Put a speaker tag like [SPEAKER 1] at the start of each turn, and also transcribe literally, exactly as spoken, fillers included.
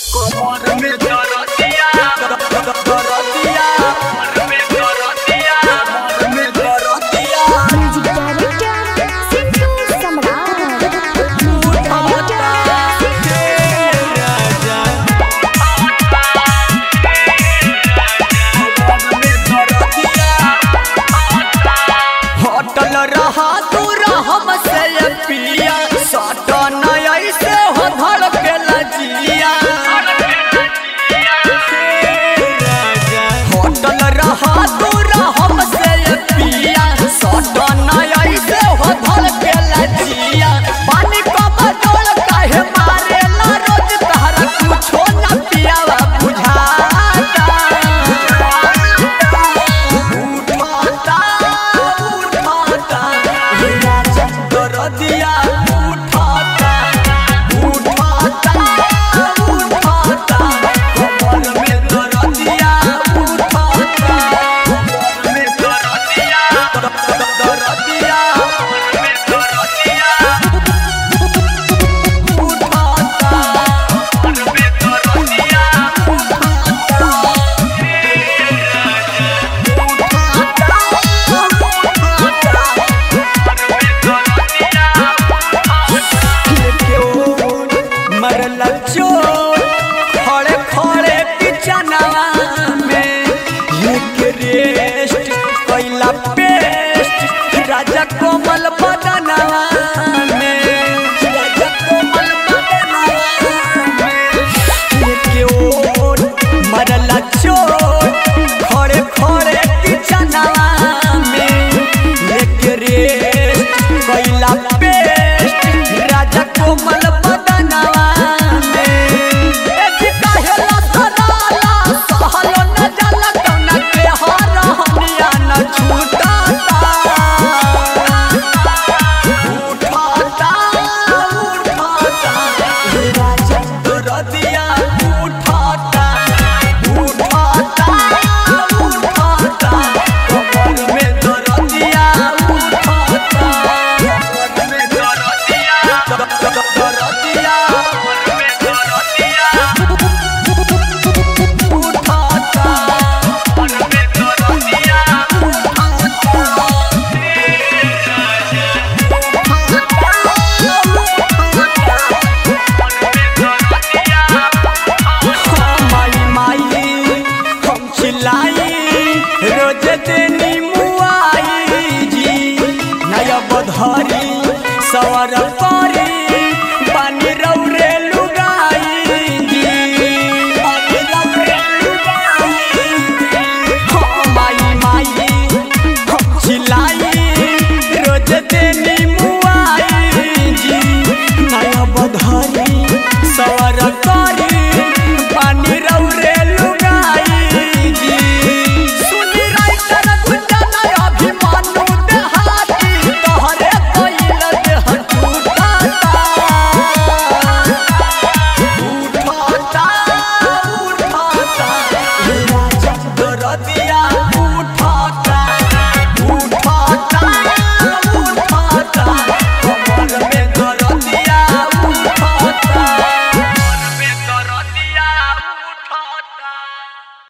[SPEAKER 1] कमर में दरदिया दरदिया कमर में दरदिया कमर में दरदिया
[SPEAKER 2] म्यूजिक डायरेक्टर सिद्धू सम्राट
[SPEAKER 1] होटल रहा दूर हमसे पिया सटा नया से हो धड़ के लजिया होटल रहा दूर हमसे पिया सटा नया से हो धड़ के लजिया पानी का बदल काहे मारे ला रोज तहरा कुछो न पियावा बुझाता उठाता उठाता दरदिया उठाता उठाता उठाता कमर में दरदिया उठाता कमर में दरदिया दरदिया कमर में दरदिया उठाता कमर में दरदिया मरला चोर खड़े खड़े पिचनवा